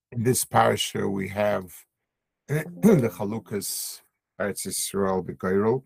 In this parasha, we have the Chalukas Eretz Yisrael Begoiro.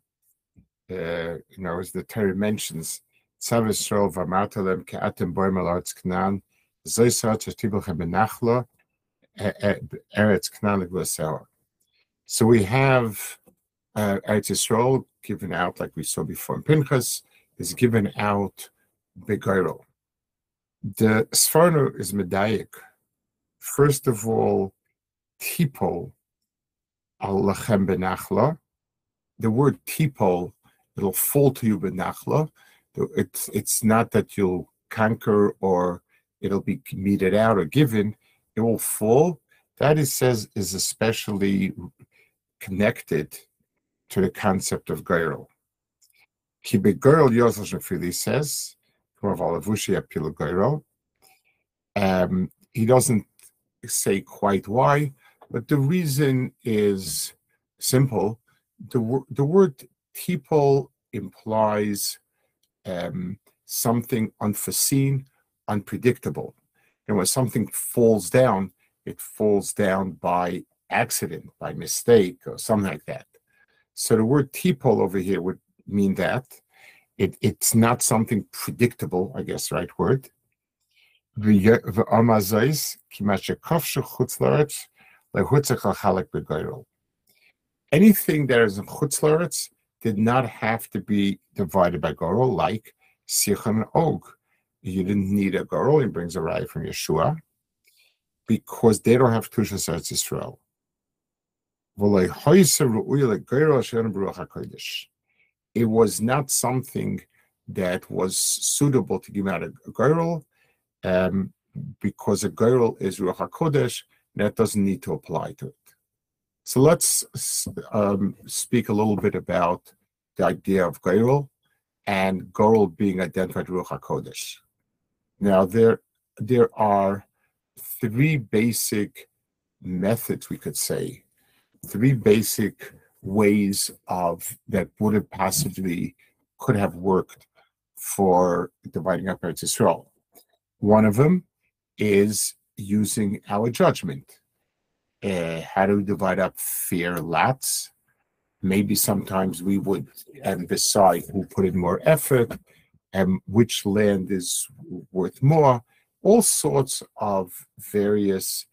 As the Torah mentions, Tzav Yisrael v'amartalem ke'atem boim al Eretz Canaan, zoisar tishtibuchem benachla Eretz Canaan l'glasera. So we have Eretz Yisrael given out, like we saw before in Pinchas, is given out Begoiro. The Sforno is medayik. First of all, tipol al lachem benachla. The word tipol, it'll fall to you benachla. It's not that you'll conquer or it'll be meted out or given. It will fall. That it says is especially connected to the concept of Geirel. Ki begeirel Yosel Shafili says, he doesn't say quite why, but the reason is simple. The word tipol implies something unforeseen, unpredictable. And when something falls down, it falls down by accident, by mistake, or something like that. So the word tipol over here would mean that. It's not something predictable, I guess, right word. Anything that is in Chutz did not have to be divided by Gorol, like Sichon and Og. You didn't need a Gorol, he brings a raya from Yeshua, because they don't have Tushas Eretz Yisrael. It was not something that was suitable to give out a Gorol, because a Geirel is Ruach HaKodesh, that doesn't need to apply to it. So let's speak a little bit about the idea of Geirel and Geirel being identified with Ruach HaKodesh. Now, there are three basic methods, we could say, three basic ways of that would have possibly could have worked for dividing up Eretz Yisrael. One of them is using our judgment. How to divide up fair lots. Maybe sometimes we would decide who put in more effort and which land is worth more. All sorts of various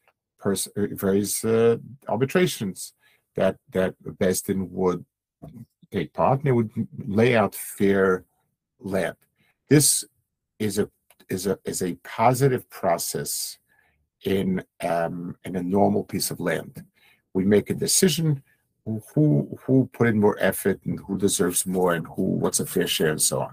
arbitrations that Beis Din would take part, and they would lay out fair land. This is a positive process in a normal piece of land. We make a decision who put in more effort and who deserves more and what's a fair share and so on.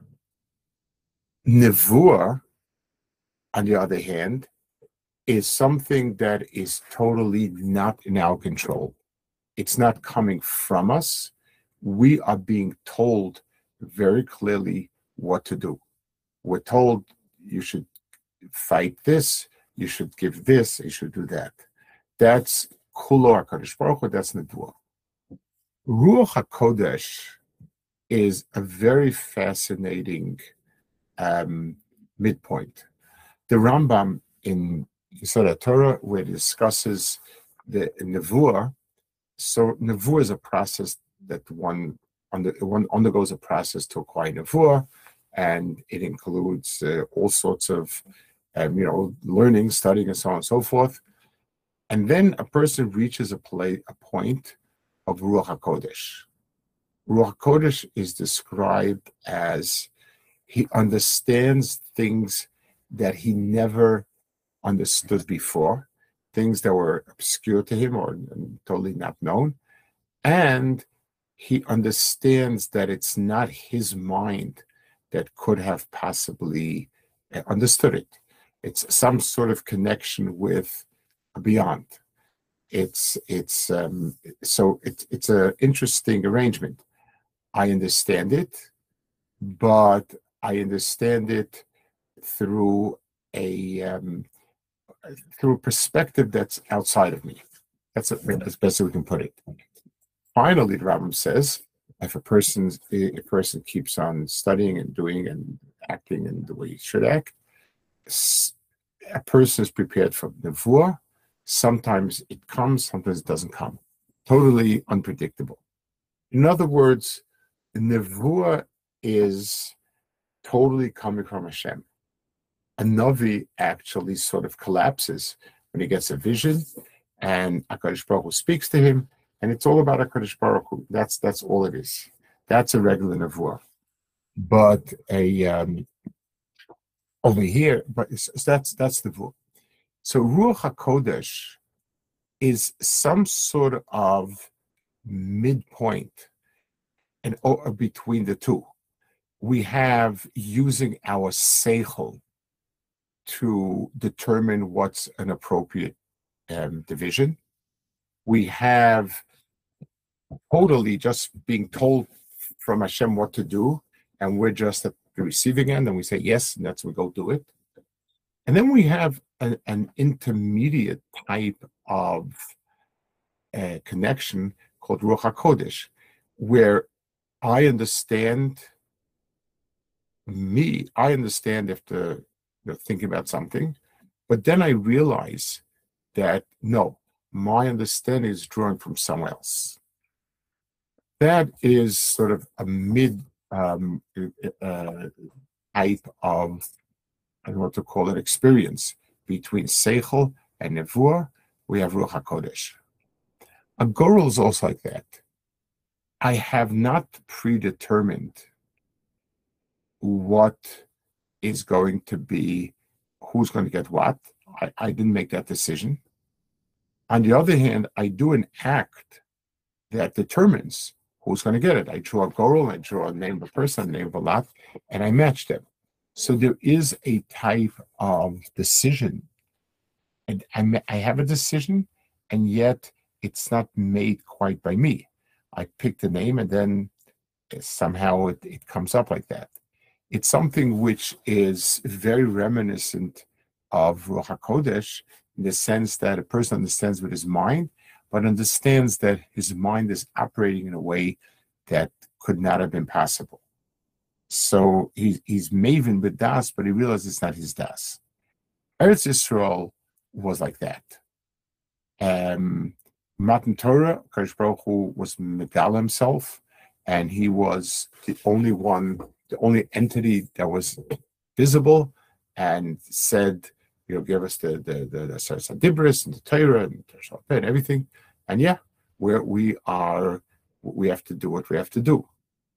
Nevuah, on the other hand, is something that is totally not in our control. It's not coming from us. We are being told very clearly what to do. We're told you should fight this, you should give this, you should do that. That's Kulo HaKadosh Baruch Hu, that's Nevuah. Ruach HaKodesh is a very fascinating midpoint. The Rambam in Yesod HaTorah, where it discusses the Nevuah, so Nevuah is a process that one undergoes a process to acquire Nevuah, and it includes all sorts of learning, studying, and so on and so forth. And then a person reaches a point of Ruach HaKodesh. Ruach HaKodesh is described as he understands things that he never understood before, things that were obscure to him or totally not known. And he understands that it's not his mind that could have possibly understood it. It's some sort of connection with beyond. It's an interesting arrangement. I understand it, but I understand it through a perspective that's outside of me. That's as best as we can put it. Finally, the Rambam says, if a person keeps on studying and doing and acting in the way he should act, a person is prepared for Nevuah, Sometimes it comes, sometimes it doesn't come. Totally unpredictable. In other words, Nevuah is totally coming from Hashem. A Navi actually sort of collapses when he gets a vision, and HaKadosh Baruch Hu speaks to him, and it's all about HaKadosh Baruch Hu. That's all it is. That's a regular Nevuah. But over here, but that's the Nevuah. So Ruach HaKodesh is some sort of midpoint and between the two. We have using our seichel to determine what's an appropriate division. We have totally just being told from Hashem what to do, and we're just at the receiving end, and we say yes, and that's we go do it. And then we have an intermediate type of connection called Ruach HaKodesh, where I understand after thinking about something, but then I realize that no, my understanding is drawing from somewhere else. That is sort of a mid type of, I don't know what to call it, experience between Seichel and Nevuah. We have Ruach HaKodesh. A Gorel is also like that. I have not predetermined what is going to be, who's going to get what. I didn't make that decision. On the other hand, I do an act that determines who's going to get it. I draw a Gorel, I draw a name of a person, a name of a lot, and I match them. So there is a type of decision. And I have a decision, and yet it's not made quite by me. I pick the name, and then somehow it comes up like that. It's something which is very reminiscent of Ruach HaKodesh in the sense that a person understands with his mind, but understands that his mind is operating in a way that could not have been possible. So he's maven with das, but he realizes it's not his das. Eretz Yisrael was like that. Matan Torah, Kadosh Baruch Hu was Megal himself, and he was the only one, the only entity that was visible, and said, give us the Aseret Dibros and the Torah and the and everything. And yeah, we have to do what we have to do.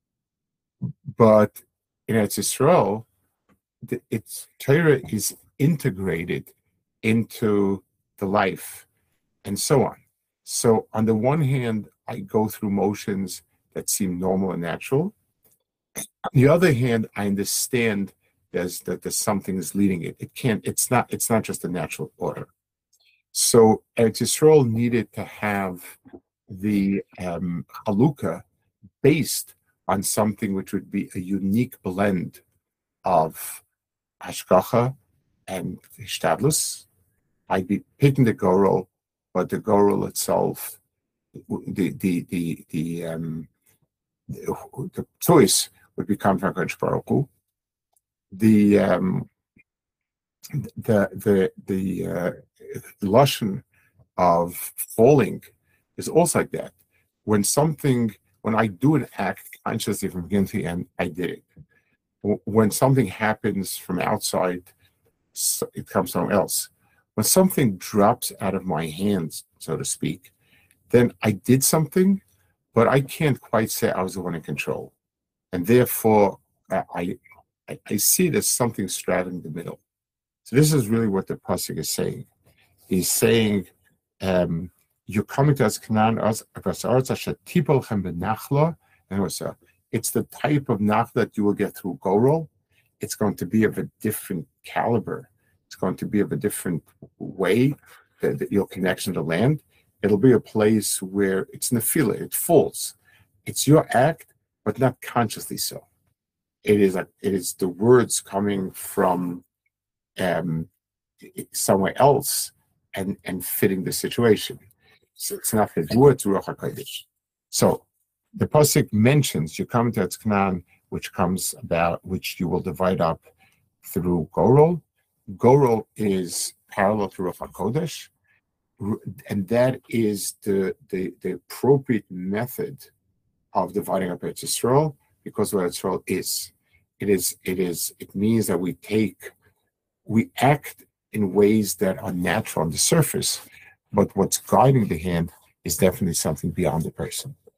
But in Eretz Yisrael, its Torah is integrated into the life, and so on. So on the one hand, I go through motions that seem normal and natural. On the other hand, I understand that there's something is leading it. It's not just a natural order. So Eretz Yisrael needed to have the halukah based on something which would be a unique blend of hashgacha and hishtadlus. I'd be picking the gorel, but the gorel itself, the choice would become from HaKadosh Baruch Hu. The lashon of falling is also like that. When I do an act consciously from beginning to end, I did it. When something happens from outside, it comes from else. When something drops out of my hands, so to speak, then I did something, but I can't quite say I was the one in control. And therefore, I see it as something straddling the middle. So this is really what the pasuk is saying. He's saying, you're coming to us, Canaan, it's the type of nach that you will get through Gorel. It's going to be of a different caliber. It's going to be of a different way, your connection to land. It'll be a place where it's nefila, it falls. It's your act, but not consciously so. It is the words coming from somewhere else and fitting the situation. So it's not the words Ruach HaKodesh. So the pasuk mentions you come to Eretz Canaan, which you will divide up through Gorel. Gorel is parallel to Ruach HaKodesh, and that is the appropriate method of dividing up Eretz Yisrael, because what Eretz Yisrael is. It means that we act in ways that are natural on the surface, but what's guiding the hand is definitely something beyond the person.